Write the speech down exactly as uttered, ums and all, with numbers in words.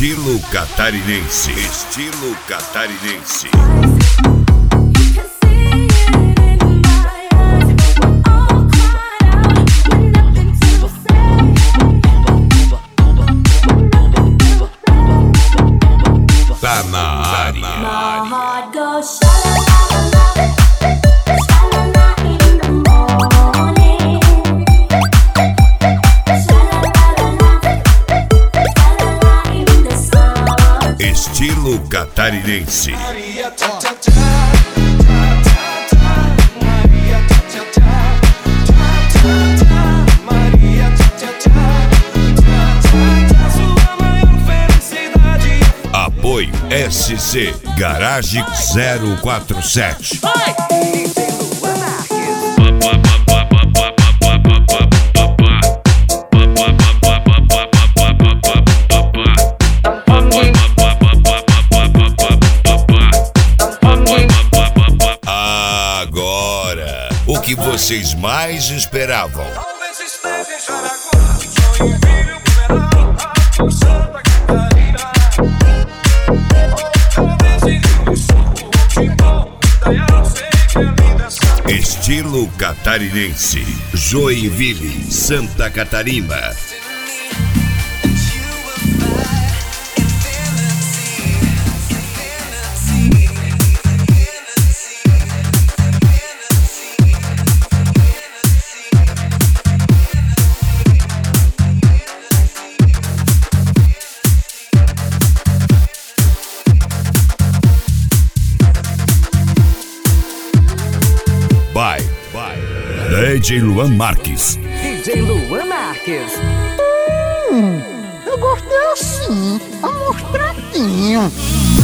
Estilo catarinense. Estilo catarinense. Tá na área. Estilo catarinense. Apoio S C Garage zero quatro sete. Agora, o que vocês mais esperavam? Estilo catarinense, Joinville, Santa Catarina. By, by D J Luan Marques. D J Luan Marques. Hum, eu gostei assim, amostradinho.